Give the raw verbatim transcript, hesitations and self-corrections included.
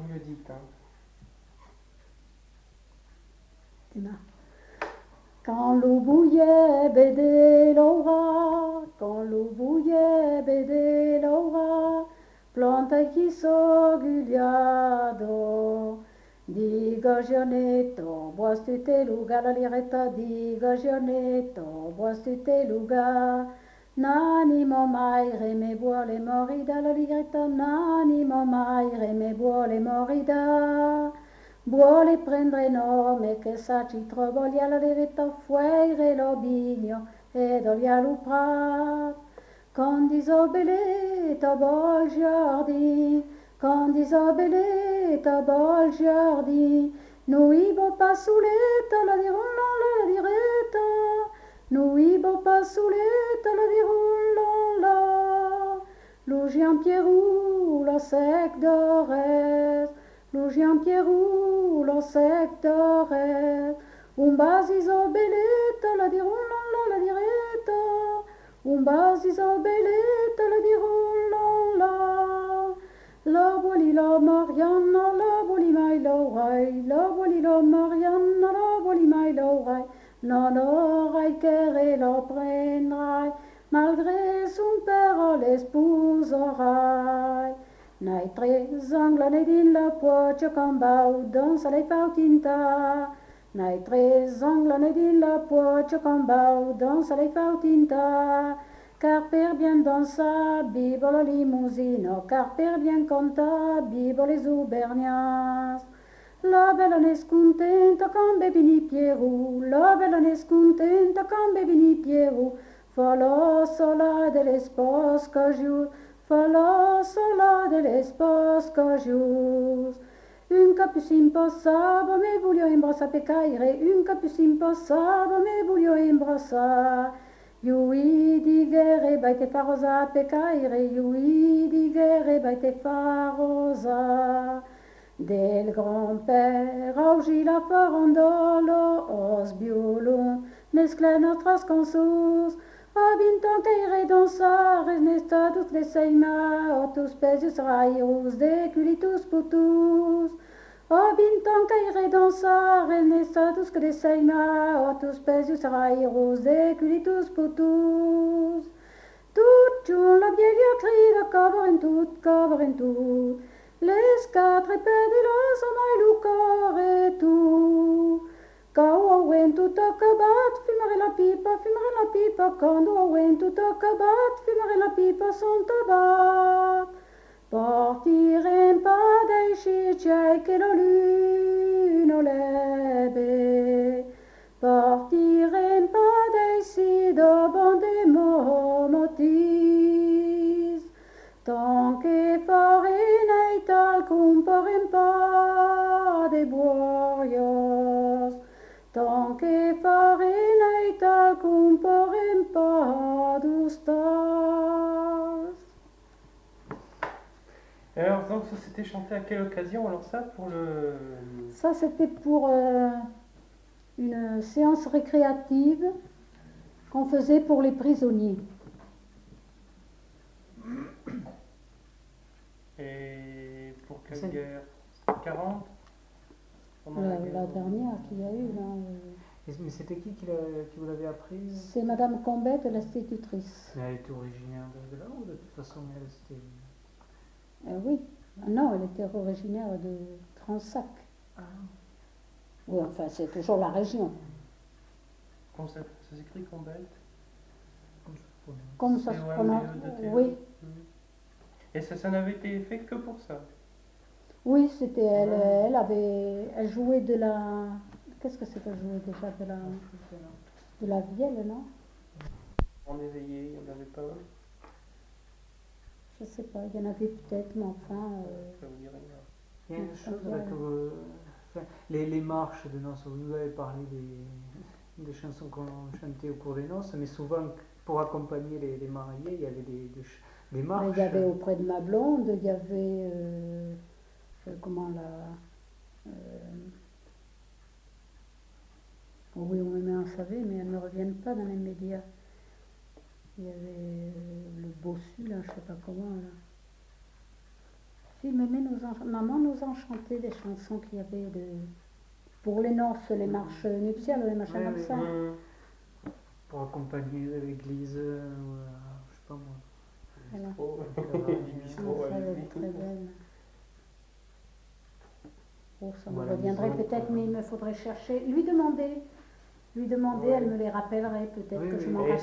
mieux dite. Hein. Quand l'eau bouillait, bédé l'aura, quand l'eau bouillait, bédé l'aura, plante qui soguliado, digo gioneto, boas tu te lugar la lireta, digo gioneto, boas tu te lugar, nani mo mai reme vuole morida la lireta, nani mo mai reme vuole morida. Vuole prendere nome che sa ci trovo lì alla verità fuere lo bigno ed olia luprat. Quand disobeleta bol giardin, quand disobeleta bol giardin, nous bo pas souleta la dirulon la direta, nous bo pas souleta la dirulon la, Lougian Pierrou la sec d'ores, Lougian Pierrou la sec d'ores, un bas isobeleta la dirulon la la direta, un bas isobeleta la dirulon la. La boli la Marianna, la boli mai l'oreille, la boli la Marianna, la boli mai l'oreille, non l'oreille qu'elle la prendrai, malgré son père l'espouserai. Nai tres anglane din la poche cambau, dansa lei fautinta. Nai tres anglane din la poche cambau, dansa lei fautinta. Car per bien dansa, bibo la limousine, car per bien canta, bibo les aubergnas. La bella ne scontenta quand bevini Pierrou, la bella ne scontenta quand bevini Pierrou, fa la sola de l'espace que jour, fa la sola de l'espace que jour. Un capucine passava, me voglio imbrassa pecaire, un capucine passava, me voglio imbrassa. Iui digere baite farosa pecaire, iui digere baite farosa. Del grand-père augi la farandolo, os biolon, mescla nostras cançons, abintan caire dansar, nesta tous les seima, otus pesius raius, de culitus putus. Abintan caire dansar, nesta tous les seima, otus pesius raius, de culitus putus. Tout jour la vieille crie de cabre en tout, cabre en tout. Les quatre pedelos mai lucare tu. Quand on tout acabat, fumerai la pipa, fumerai la pipa. Quand on tout acabat, fumerai la pipa sans tabac. Partirem pas dai cicciai che la lune lebe. Partirem pas dai si davant des momotis. Tant que farinei tal comporem pas de boios, tant que farinei tal comporem pas d'ustas. Alors, donc, ça s'était chanté à quelle occasion? Alors, ça, pour le. Ça, c'était pour euh, une séance récréative qu'on faisait pour les prisonniers. Et pour quelle guerre? quarante la, la, la dernière qu'il y a eu là. Euh... Mais c'était qui qui, qui vous l'avait appris? C'est Madame Combette, l'institutrice. Mais elle était originaire de, de là ou de toute façon elle était... Euh, oui. Non, elle était originaire de Transac. Ah. Oui, enfin c'est toujours la région. Comment ça, ça s'écrit Combette? Comme ça se prononce. Oui. Et ça, ça n'avait été fait que pour ça? Oui, c'était elle. Ouais. Elle avait, elle jouait de la. Qu'est-ce que c'est qu'elle jouait déjà de la. De la vielle, non? En éveillé, il n'y en avait pas? Je sais pas, il y en avait peut-être, mais enfin. Euh... Ça vous dit rien. Il y a une chose là que vous. Enfin, les, les marches de noces, vous avez parlé des, des chansons qu'on chantait au cours des noces, mais souvent pour accompagner les, les mariés, il y avait des, des, des marches. Il y avait Auprès de ma blonde, il y avait. Euh, euh, comment la. Euh, oh oui, on me en savait, mais elles ne me reviennent pas dans les médias. Il y avait euh, le bossu, là, je sais pas comment, là. Si, mémé nous en- maman nous en chantait des chansons qu'il y avait de, pour les noces, les marches nuptiales, les machins Oui, comme oui. ça. Hum. Pour accompagner l'église, euh, ou, euh, je sais pas moi. Voilà. Bistrot. Ouais. Du Ah, bistrot, ça, elle allez-y. est très belle. Oh, ça me Voilà, reviendrait disons, peut-être, euh, mais il me faudrait chercher. Lui demander. Lui demander, Ouais. elle me les rappellerait peut-être Oui, que je oui. m'en Et